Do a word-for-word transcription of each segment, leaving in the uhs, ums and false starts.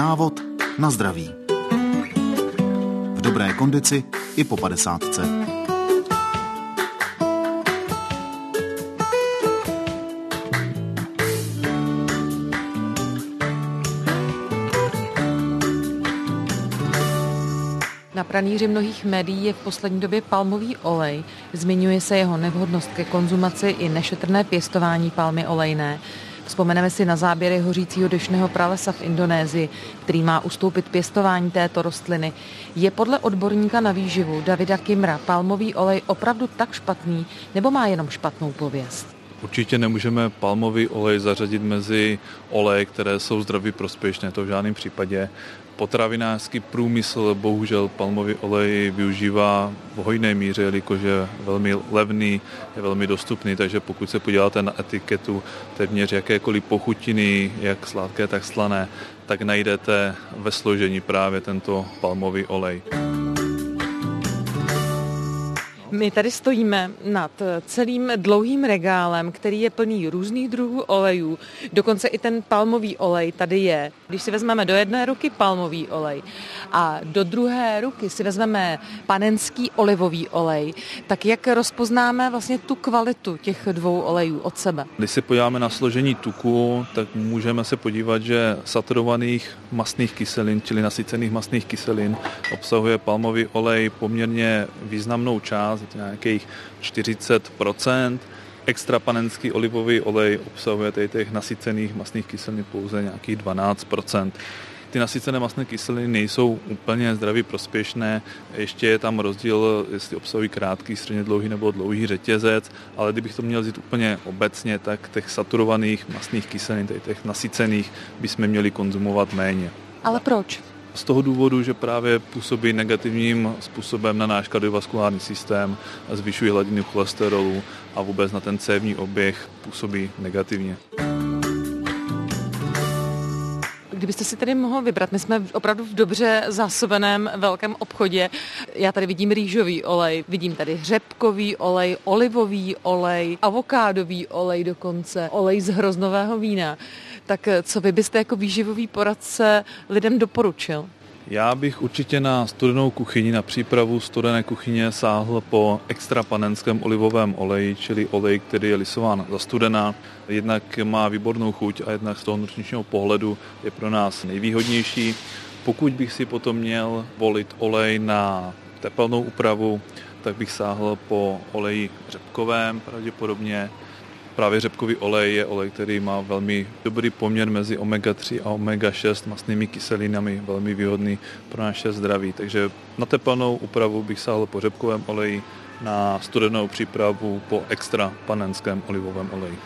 Návod na zdraví. V dobré kondici i po padesátce. Na pranýři mnohých médií je v poslední době palmový olej. Zmiňuje se jeho nevhodnost ke konzumaci i nešetrné pěstování palmy olejné. Vzpomeneme si na záběry hořícího deštného pralesa v Indonésii, který má ustoupit pěstování této rostliny. Je podle odborníka na výživu Davida Kimra palmový olej opravdu tak špatný, nebo má jenom špatnou pověst? Určitě nemůžeme palmový olej zařadit mezi oleje, které jsou zdraví prospěšné, to v žádném případě. Potravinářský průmysl bohužel palmový olej využívá v hojné míře, jelikož je velmi levný, je velmi dostupný, takže pokud se podíváte na etiketu téměř jakékoliv pochutiny, jak sladké, tak slané, tak najdete ve složení právě tento palmový olej. My tady stojíme nad celým dlouhým regálem, který je plný různých druhů olejů. Dokonce i ten palmový olej tady je. Když si vezmeme do jedné ruky palmový olej a do druhé ruky si vezmeme panenský olivový olej, tak jak rozpoznáme vlastně tu kvalitu těch dvou olejů od sebe? Když se podíváme na složení tuku, tak můžeme se podívat, že saturovaných mastných kyselin, čili nasycených mastných kyselin, obsahuje palmový olej poměrně významnou část, nějakých čtyřicet procent. Extra panenský olivový olej obsahuje tady těch nasycených mastných kyselin pouze nějakých dvanáct procent. Ty nasycené mastné kyseliny nejsou úplně zdraví prospěšné, ještě je tam rozdíl, jestli obsahují krátký, středně dlouhý nebo dlouhý řetězec, ale kdybych to měl vzít úplně obecně, tak těch saturovaných mastných kyselin, těch nasycených, bychom měli konzumovat méně. Ale proč? Z toho důvodu, že právě působí negativním způsobem na náš kardiovaskulární systém, zvyšují hladinu cholesterolu a vůbec na ten cévní oběh působí negativně. Kdybyste si tedy mohl vybrat, my jsme opravdu v dobře zásobeném velkém obchodě. Já tady vidím rýžový olej, vidím tady řepkový olej, olivový olej, avokádový olej dokonce, olej z hroznového vína. Tak co vy byste jako výživový poradce lidem doporučil? Já bych určitě na studenou kuchyni, na přípravu studené kuchyně sáhl po extra panenském olivovém oleji, čili olej, který je lisován za studena. Jednak má výbornou chuť a jednak z toho nutričního pohledu je pro nás nejvýhodnější. Pokud bych si potom měl volit olej na tepelnou úpravu, tak bych sáhl po oleji řepkovém pravděpodobně. Právě řepkový olej je olej, který má velmi dobrý poměr mezi omega tři a omega šest mastnými kyselinami, velmi výhodný pro naše zdraví. Takže na tepelnou úpravu bych sáhl po řepkovém oleji, na studenou přípravu po extra panenském olivovém oleji.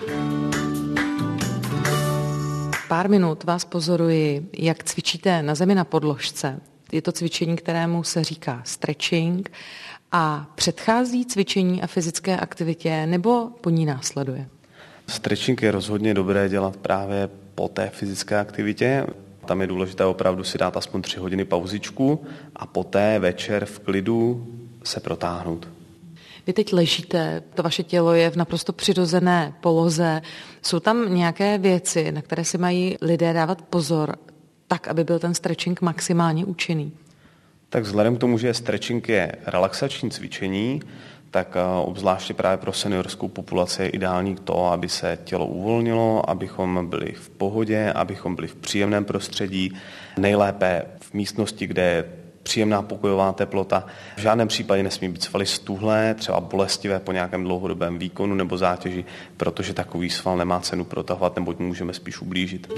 Pár minut vás pozoruji, jak cvičíte na zemi na podložce. Je to cvičení, kterému se říká stretching a předchází cvičení a fyzické aktivitě nebo po ní následuje? Stretching je rozhodně dobré dělat právě po té fyzické aktivitě. Tam je důležité opravdu si dát aspoň tři hodiny pauzičku a poté večer v klidu se protáhnout. Vy teď ležíte, to vaše tělo je v naprosto přirozené poloze. Jsou tam nějaké věci, na které si mají lidé dávat pozor, tak, aby byl ten stretching maximálně účinný? Tak vzhledem k tomu, že stretching je relaxační cvičení, tak obzvláště právě pro seniorskou populaci je ideální to, aby se tělo uvolnilo, abychom byli v pohodě, abychom byli v příjemném prostředí, nejlépe v místnosti, kde je příjemná pokojová teplota. V žádném případě nesmí být svaly stuhlé, třeba bolestivé po nějakém dlouhodobém výkonu nebo zátěži, protože takový sval nemá cenu protahovat, neboť můžeme spíš ublížit.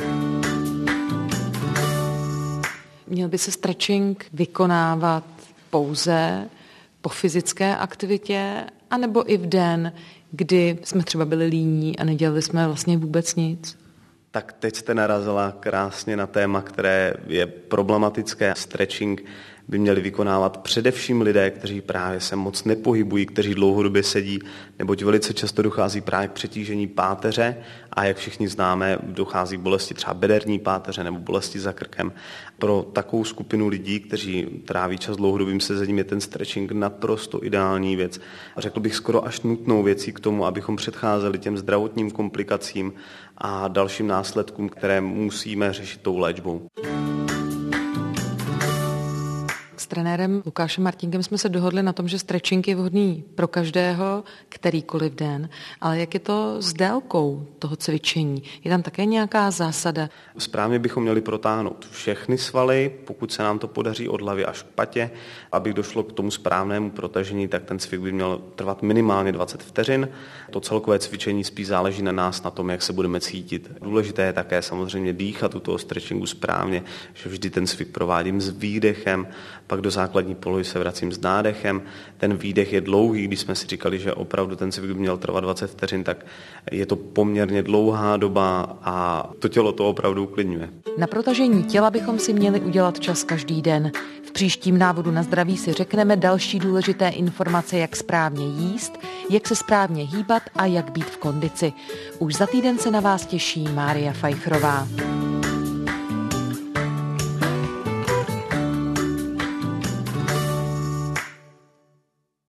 Měl by se stretching vykonávat pouze po fyzické aktivitě, anebo i v den, kdy jsme třeba byli líní a nedělali jsme vlastně vůbec nic? Tak teď jste narazila krásně na téma, které je problematické. Stretching by měli vykonávat především lidé, kteří právě se moc nepohybují, kteří dlouhodobě sedí, neboť velice často dochází právě k přetížení páteře a jak všichni známe, dochází k bolesti třeba bederní páteře nebo bolesti za krkem. Pro takovou skupinu lidí, kteří tráví čas dlouhodobým sezením, je ten stretching naprosto ideální věc. Řekl bych skoro až nutnou věcí k tomu, abychom předcházeli těm zdravotním komplikacím a dalším následkům, které musíme řešit tou léčbou. trenérem Lukášem Martínkem jsme se dohodli na tom, že stretching je vhodný pro každého, kterýkoliv den. Ale jak je to s délkou toho cvičení? Je tam také nějaká zásada? Správně bychom měli protáhnout všechny svaly, pokud se nám to podaří od hlavy až k patě. Aby došlo k tomu správnému protažení, tak ten cvik by měl trvat minimálně dvacet vteřin. To celkové cvičení spíš záleží na nás, na tom, jak se budeme cítit. Důležité je také samozřejmě dýchat u toho stretchingu správně, že vždy ten cvik provádím s výdechem, pak do základní polohy se vracím s nádechem. Ten výdech je dlouhý, když jsme si říkali, že opravdu ten cvik by měl trvat dvacet vteřin, tak je to poměrně dlouhá doba a to tělo to opravdu uklidňuje. Na protažení těla bychom si měli udělat čas každý den. V příštím návodu na zdraví si řekneme další důležité informace, jak správně jíst, jak se správně hýbat a jak být v kondici. Už za týden se na vás těší Mária Fajfrová.